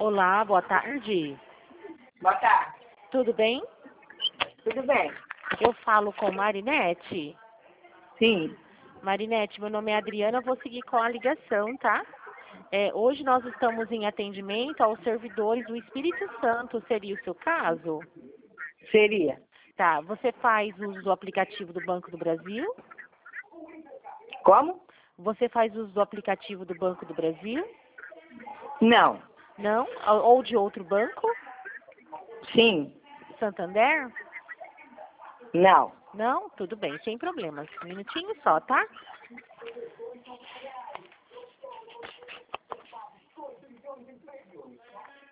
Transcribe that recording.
Olá, boa tarde. Boa tarde. Tudo bem? Tudo bem? Eu falo com Marinete. Sim. Marinete, meu nome é Adriana, eu vou seguir com a ligação, tá? Hoje nós estamos em atendimento aos servidores do Espírito Santo, seria o seu caso? Seria. Tá, você faz uso do aplicativo do Banco do Brasil? Como? Você faz uso do aplicativo do Banco do Brasil? Não. Não? Ou de outro banco? Sim. Santander? Não. Não? Tudo bem, sem problemas. Um minutinho só, tá?